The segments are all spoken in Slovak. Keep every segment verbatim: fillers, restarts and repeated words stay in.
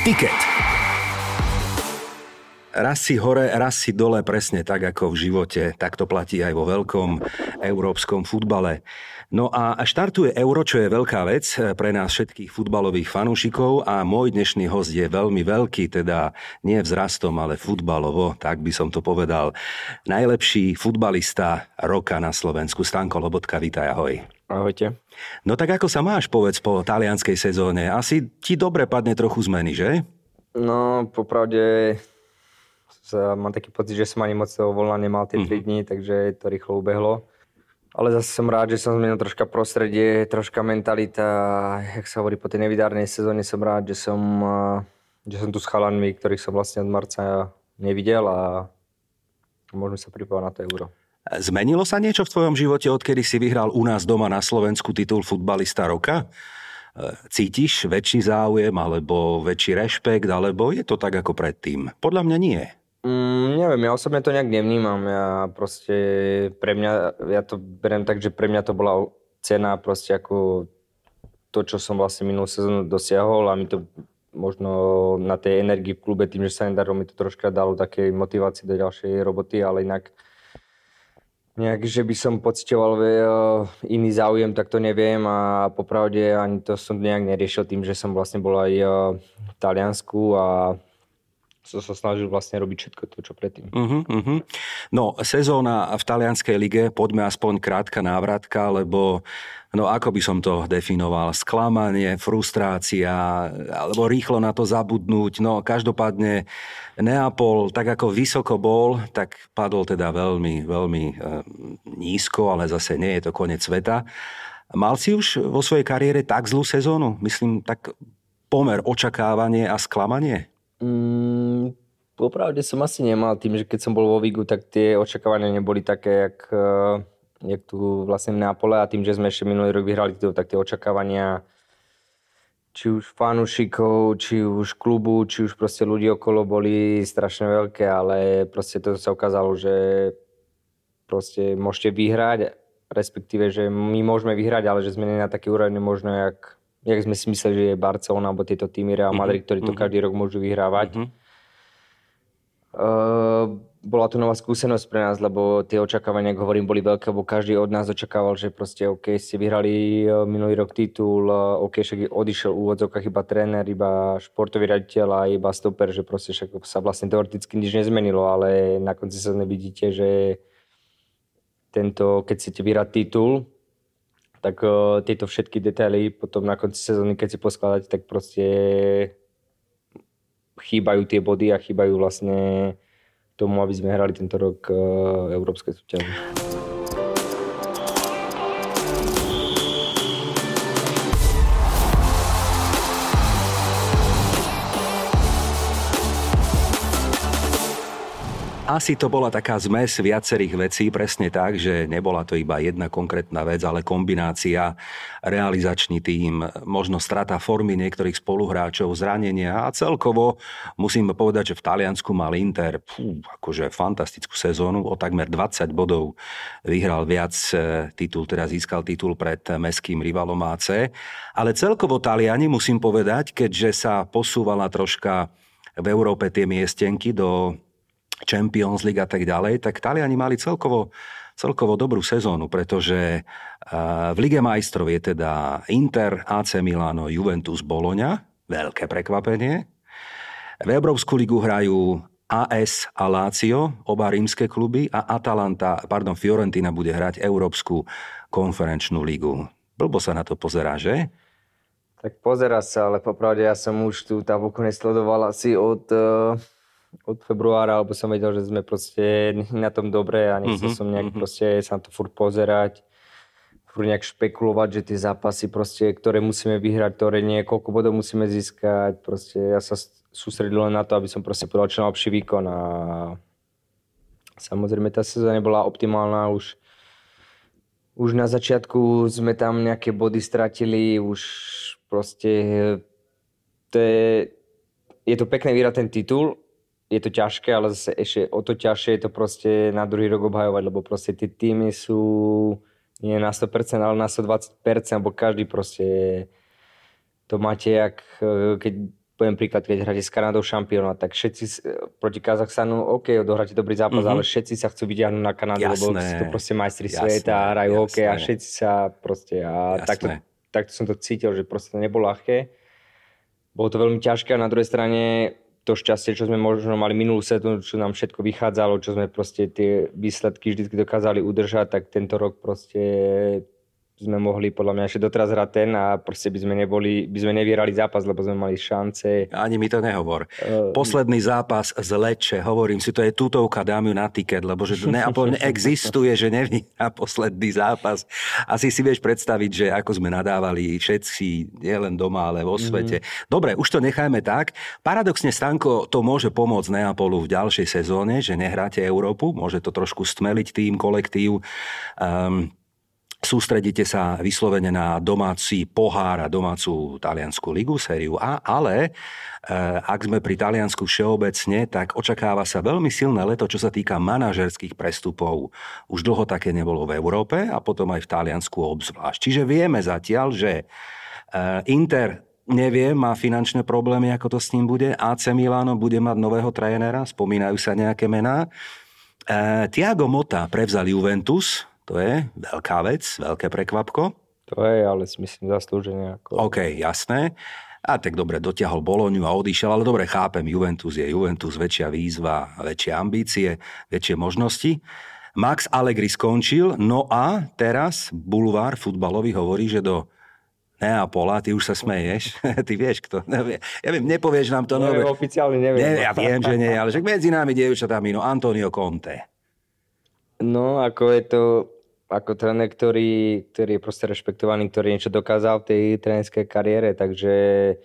Tiket. Raz si hore, raz si dole, presne tak ako v živote. Tak to platí aj vo veľkom európskom futbale. No a štartuje Euro, čo je veľká vec pre nás všetkých futbalových fanúšikov a môj dnešný host je veľmi veľký, teda nie vzrastom, ale futbalovo, tak by som to povedal. Najlepší futbalista roka na Slovensku, Stanko Lobotka, vítaj, ahoj. Ahojte. No tak ako sa máš, povedz, po talianskej sezóne? Asi ti dobre padne trochu zmeny, že? No, popravde mám taký pocit, že som ani moc toho voľna nemal tie tri dní, takže to rýchlo ubehlo. Ale zase som rád, že som zmenil troška prostredie, troška mentalita. Jak sa hovorí, po tej nevydárnej sezóne som rád, že som, že som tu s chalanmi, ktorých som vlastne od marca nevidel a môžeme sa pripravať na to Euro. Zmenilo sa niečo v tvojom živote, odkedy si vyhral u nás doma na Slovensku titul futbalista roka? Cítiš väčší záujem, alebo väčší rešpekt, alebo je to tak ako predtým? Podľa mňa nie. Mm, neviem, ja osobne to nejak nevnímam. Ja proste, pre mňa, ja to beriem tak, že pre mňa to bola cena proste ako to, čo som vlastne minulú sezónu dosiahol a mi to možno na tej energii v klube, tým, že sa nedarilo, mi to troška dalo také motivácie do ďalšej roboty, ale inak nejak, že by som pociťoval iný záujem, tak to neviem a popravde ani to som nejak neriešil tým, že som vlastne bol aj v Taliansku a som sa snažil vlastne robiť všetko to, čo predtým. Uh-huh, uh-huh. No, sezóna v talianskej lige, poďme aspoň krátka návratka, lebo no ako by som to definoval, sklamanie, frustrácia, alebo rýchlo na to zabudnúť. No, každopádne Neapol, tak ako vysoko bol, tak padol teda veľmi, veľmi e, nízko, ale zase nie je to koniec sveta. Mal si už vo svojej kariére tak zlú sezónu? Myslím, tak pomer očakávanie a sklamanie? Mm, popravde som asi nemal tým, že keď som bol vo Vigu, tak tie očakávania neboli také, jak, jak tu vlastne v Neapole a tým, že sme ešte minulý rok vyhrali, tak tie očakávania či už fanúšikov, či už klubu, či už proste ľudí okolo boli strašne veľké, ale proste to sa ukázalo, že proste môžete vyhrať, respektíve, že my môžeme vyhrať, ale že sme nie na také úrovni možno, jak jak sme si mysleli, že je Barcelona, alebo tieto týmy Real Madrid, ktorí to uh-huh. každý rok môžu vyhrávať. Uh-huh. Uh, bola to nová skúsenosť pre nás, lebo tie očakávania, ako hovorím, boli veľké, lebo každý od nás očakával, že proste OK, ste vyhrali minulý rok titul, OK, však odišiel v úvodzovkách iba tréner, iba športový riaditeľ a iba stoper, že proste však sa vlastne teoreticky nič nezmenilo, ale na konci sa vidíte, že tento, keď chcete vyhrať titul, tak uh, tieto všetky detaily potom na konci sezóny, keď si poskladáte, tak proste chýbajú tie body a chýbajú vlastne tomu, aby sme hrali tento rok uh, európske súťaže. Asi to bola taká zmes viacerých vecí, presne tak, že nebola to iba jedna konkrétna vec, ale kombinácia, realizačný tím, možno strata formy niektorých spoluhráčov, zranenia a celkovo musím povedať, že v Taliansku mal Inter pú, akože fantastickú sezónu, o takmer dvadsať bodov vyhral viac titul, teda získal titul pred mestským rivalom á cé. Ale celkovo Taliani, musím povedať, keďže sa posúvala troška v Európe tie miestenky do Champions League a tak ďalej, tak Taliani mali celkovo, celkovo dobrú sezónu, pretože v Lige majstrov je teda Inter, á cé Milano, Juventus, Bologna, veľké prekvapenie. V Európsku ligu hrajú á es a Lazio, oba rímske kluby, a Atalanta, pardon, Fiorentina bude hrať Európsku konferenčnú ligu. Blbo sa na to pozerá, že? Tak pozerá sa, ale popravde ja som už tú tabuľku nesledoval asi od... Uh... od februára, alebo som vedel, že sme proste na tom dobre a nechcel mm-hmm. som nejak proste sa na to furt pozerať, furt nejak špekulovať, že tie zápasy proste, ktoré musíme vyhrať, ktoré nie, koľko bodov musíme získať, proste ja sa sústredil len na to, aby som proste podal čo najlepší výkon a samozrejme tá sezóna nebola optimálna, už už na začiatku sme tam nejaké body stratili, už proste to je, je to pekné vyhrať ten titul, je to ťažké, ale zase ešte o to ťažšie je to proste na druhý rok obhajovať, lebo proste tie týmy sú nie na sto percent, ale na sto dvadsať percent, lebo každý proste to máte jak, keď poviem príklad, keď hráte s Kanadou šampióna, tak všetci proti Kazachstanu, OK, odohráte dobrý zápas, mm-hmm. ale všetci sa chcú vyďahnuť na Kanadu, jasné, lebo sú to proste majstri sveta, hrajú hokej a všetci sa proste, a takto, takto som to cítil, že proste to nebolo ľahké. Bolo to veľmi ťažké a na druhej strane to šťastie, čo sme možno mali minulú sezónu, čo nám všetko vychádzalo, čo sme proste tie výsledky vždy dokázali udržať, tak tento rok proste sme mohli podľa mňa ešte doteraz hrať ten a proste by sme neboli, by sme nevierali zápas, lebo sme mali šance. Ani mi to nehovor. Uh, Posledný zápas z Lecce, hovorím si, to je tutovka, dám ju na tiket, lebo že Neapol neexistuje, že nevyhrá posledný zápas. Asi si vieš predstaviť, že ako sme nadávali všetci, nielen doma, ale vo svete. Mm-hmm. Dobre, už to nechajme tak. Paradoxne, Stanko, to môže pomôcť Neapolu v ďalšej sezóne, že nehráte Európu, môže to trošku stmeliť tým kolektív. Um, Sústredíte sa vyslovene na domáci pohár a domácu taliansku ligu, sériu A, ale e, ak sme pri Taliansku všeobecne, tak očakáva sa veľmi silné leto, čo sa týka manažerských prestupov. Už dlho také nebolo v Európe a potom aj v Taliansku obzvlášť. Čiže vieme zatiaľ, že e, Inter nevie, má finančné problémy, ako to s ním bude. á cé Milano bude mať nového trénera, spomínajú sa nejaké mená. E, Thiago Motta prevzal Juventus. To je veľká vec, veľké prekvapko. To je, ale si myslím zaslúžene. Ako... OK, jasné. A tak dobre, dotiahol Bolognu a odišiel, ale dobre, chápem, Juventus je Juventus, väčšia výzva, väčšie ambície, väčšie možnosti. Max Allegri skončil, no a teraz bulvár futbalový hovorí, že do Neapola, ty už sa smeješ, ty vieš kto, nevie. Ja viem, nepovieš nám to. Neviem, nové... oficiálne neviem. neviem. Ja viem, že nie, ale však medzi nami dievčatami, no Antonio Conte. No, ako je to, ako tréner, ktorý, ktorý je proste rešpektovaný, ktorý niečo dokázal v tej trénerskej kariére, takže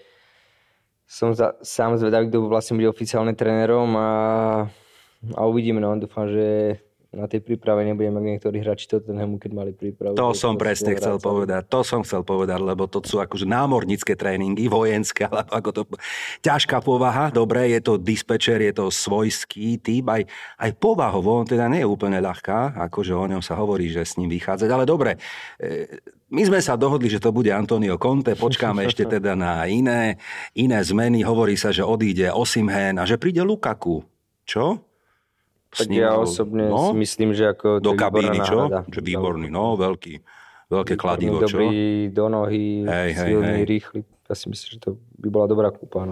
som za, sám zvedavý, kto vlastne bude oficiálne trénerom a, a uvidíme, no, dúfam, že na tej príprave nebudeme ako niektorí hráči Tottenhamu, keď mali prípravu. To som presne chcel povedať, to som chcel povedať, lebo to sú akože námornícke tréningy, vojenské, alebo ako to... Ťažká povaha, dobre, je to dispečer, je to svojský typ, aj, aj povahovo, on teda nie je úplne ľahká, akože o ňom sa hovorí, že s ním vychádzať, ale dobre, my sme sa dohodli, že to bude Antonio Conte, počkáme ešte teda na iné, iné zmeny, hovorí sa, že odíde Osimhen a že príde Lukaku. Čo? Tak ja osobne no, si myslím, že ako do kabíny, čo? Že výborný, no, veľký, veľké kladivo, čo? Dobrý do nohy, hej, silný, hej, hej. Rýchly. Ja si myslím, že to by bola dobrá kúpa, no.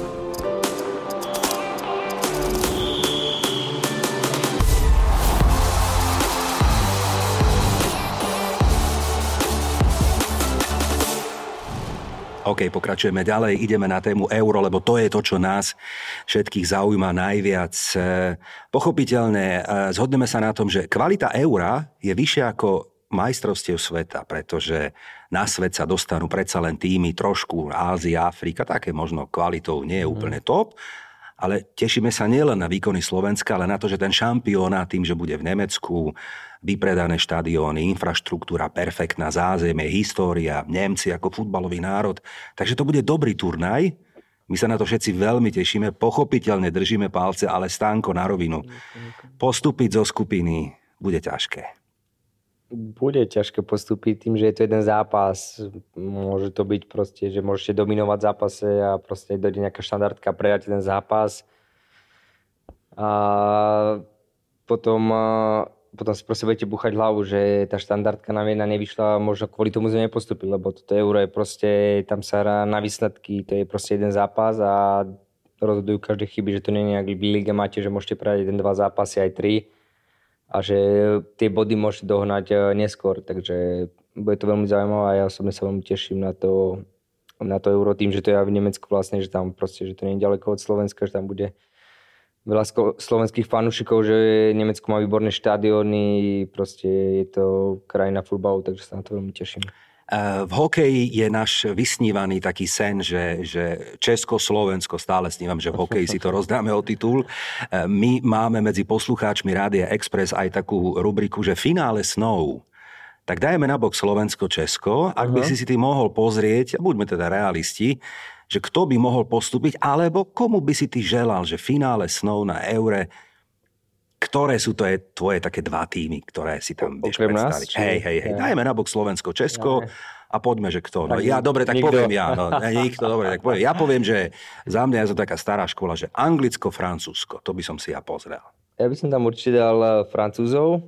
OK, pokračujeme ďalej, ideme na tému euro, lebo to je to, čo nás všetkých zaujíma najviac. Pochopiteľne, zhodneme sa na tom, že kvalita eura je vyššia ako majstrovstiev sveta, pretože na svet sa dostanú predsa len týmy trošku Ázia, Afrika, také možno kvalitou nie je úplne top, ale tešíme sa nielen na výkony Slovenska, ale na to, že ten šampiónat tým, že bude v Nemecku, vypredané štadióny, infraštruktúra perfektná, zázemie, história, Nemci ako futbalový národ. Takže to bude dobrý turnaj. My sa na to všetci veľmi tešíme. Pochopiteľne držíme palce, ale Stánko na rovinu. Postúpiť zo skupiny bude ťažké. Bude ťažké postúpiť tým, že je to jeden zápas. Môže to byť proste, že môžete dominovať v zápase a proste dojde nejaká štandardka, predať ten zápas. A potom... potom si proste budete búchať hlavu, že tá štandardka nám jedna nevyšla, možno kvôli tomu sme nepostúpili, lebo toto euro je proste, tam sa hrá na výsledky, to je proste jeden zápas a rozhodujú každé chyby, že to nie je nejak v lige máte, že môžete prejsť jeden, dva zápasy, aj tri a že tie body môžete dohnať neskôr, takže bude to veľmi zaujímavé a ja osobne sa veľmi teším na to, na to euro tým, že to je aj v Nemecku vlastne, že tam proste, že to nie je ďaleko od Slovenska, že tam bude veľa slovenských fanúšikov, že Nemecko má výborné štadióny, proste je to krajina futbalu, takže sa na to veľmi teším. V hokeji je náš vysnívaný taký sen, že, že Česko, Slovensko, stále snívam, že v hokeji si to rozdáme o titul. My máme medzi poslucháčmi Rádia Express aj takú rubriku, že finále snov. Tak dajme nabok Slovensko, Česko. Ak by si si ty mohol pozrieť, buďme teda realisti, že kto by mohol postúpiť, alebo komu by si ty želal, že finále snov na eure, ktoré sú to je tvoje také dva týmy, ktoré si tam vieš predstaviť. Hej, hej, hej, dajme nabok Slovensko, Česko a A poďme, že kto. No Tak ja, dobre, tak nikto. poviem ja. No, nikto, dobre, tak poviem. Ja poviem, že za mňa je to taká stará škola, že Anglicko-Francúzsko. To by som si ja pozrel. Ja by som tam určite dal Francúzov.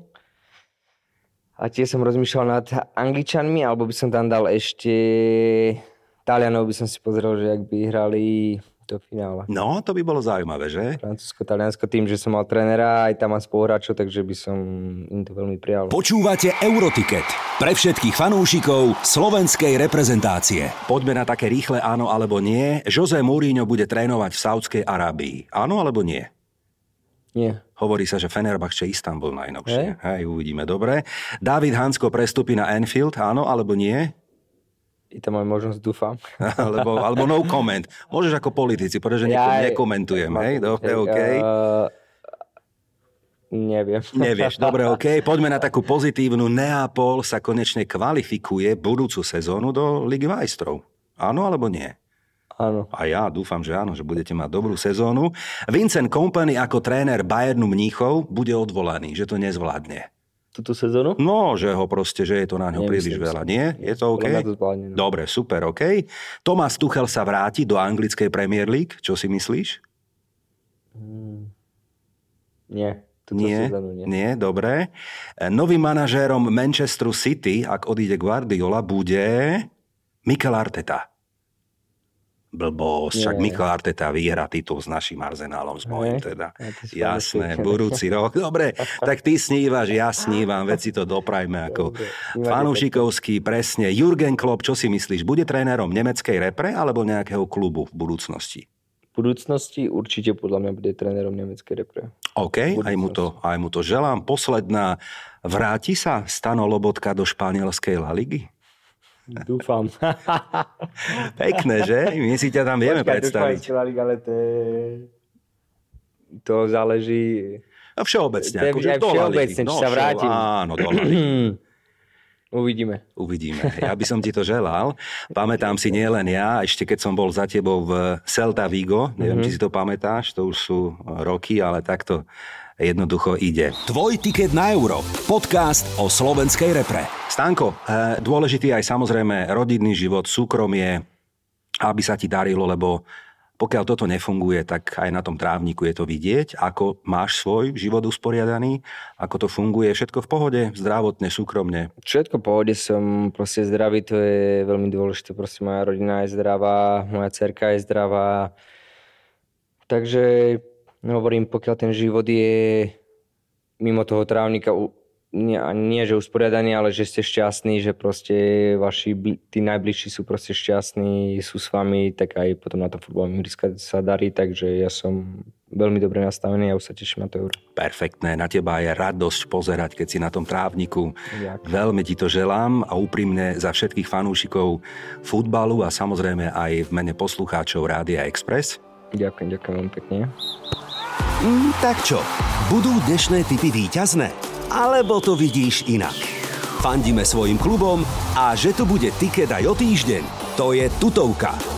A tiež som rozmýšľal nad Angličanmi, alebo by som tam dal ešte Talianov, by som si pozrel, že ak by hrali do finále. No, to by bolo zaujímavé, že? Francúzsko, Taliansko, tým, že som mal trénera, aj tam mám spoluhráčov, takže by som im to veľmi prijal. Počúvate Euroticket pre všetkých fanúšikov slovenskej reprezentácie. Poďme na také rýchle áno alebo nie. José Mourinho bude trénovať v Saudskej Arábii. Áno alebo nie? Nie. Hovorí sa, že Fenerbahce Istanbul najnovšie. Hej. Hej, uvidíme, dobre. David Hansko prestúpi na Anfield, áno alebo nie? I tam mám možnosť, dúfam. alebo, alebo no comment. Môžeš ako politici, pretože ja, nekomentujem, hej? Dobre, OK. Uh, neviem. Nevieš, dobre, OK. Poďme na takú pozitívnu. Neapol sa konečne kvalifikuje budúcu sezónu do Ligy majstrov. Áno alebo nie? Áno. A ja dúfam, že áno, že budete mať dobrú sezónu. Vincent Kompany ako tréner Bayernu Mníchov bude odvolaný, že to nezvládne. Túto sezónu? No, že ho proste, že je to na ňo príliš veľa. Nie? Je to OK? To zvládne, no. Dobre, super, OK. Thomas Tuchel sa vráti do anglickej Premier League. Čo si myslíš? Hmm. Nie. Túto Nie, sezónu nie. nie, dobre. Novým manažérom Manchesteru City, ak odíde Guardiola, bude Mikel Arteta. Blbosť, však Mikel Arteta vyhrá titul s našim Arsenálom, s mojím teda. Ja Jasné, budúci rok. Dobre, tak ty snívaš, ja snívam, veď si to doprajme ako fanúšikovský, presne. Jürgen Klopp, čo si myslíš, bude trénerom nemeckej repre alebo nejakého klubu v budúcnosti? V budúcnosti určite podľa mňa bude trénerom nemeckej repre. OK, aj mu, to, aj mu to želám. Posledná, vráti sa Stano Lobotka do španielskej La Ligy? Dúfam. Pekné, že? My si ťa tam vieme Počkaj, predstaviť. Počkaj, ale to, je... to záleží... No všeobecne. To je, akože aj všeobecne, či no, sa vrátim. Áno, do La Ligy. Uvidíme. Uvidíme. Ja by som ti to želal. Pamätám si nielen ja, ešte keď som bol za tebou v Celta Vigo, neviem, mm-hmm. či si to pamätáš, to už sú roky, ale takto jednoducho ide. Tvoj tiket na Euro. Podcast o slovenskej repre. Stanko, dôležitý aj samozrejme rodinný život, súkromie, aby sa ti darilo, lebo pokiaľ toto nefunguje, tak aj na tom trávniku je to vidieť, ako máš svoj život usporiadaný, ako to funguje, všetko v pohode, zdravotne, súkromne. Všetko v pohode, som proste zdravý, to je veľmi dôležité, proste moja rodina je zdravá, moja dcerka je zdravá, takže hovorím, pokiaľ ten život je mimo toho trávnika, nie, nie že usporiadaný, ale že ste šťastní, že proste vaši tí najbližší sú proste šťastní, sú s vami, tak aj potom na tom futbalovom ihrisku sa darí, takže ja som veľmi dobre nastavený a už sa teším na to Euro. Perfektné, na teba je radosť pozerať, keď si na tom trávniku. Ďakujem. Veľmi ti to želám a úprimne za všetkých fanúšikov futbalu a samozrejme aj v mene poslucháčov Rádia Express. Ďakujem, ďakujem veľmi pekne. Mm, tak čo, budú dnešné tipy víťazné? Alebo to vidíš inak? Fandíme svojim klubom a že to bude tiket aj o týždeň, to je tutovka.